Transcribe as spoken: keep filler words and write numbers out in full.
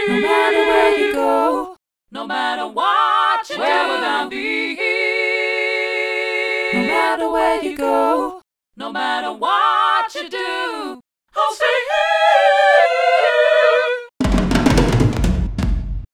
No matter where you go, no matter what you do, where would I be? No matter where you go, no matter what you do, I'll stay here.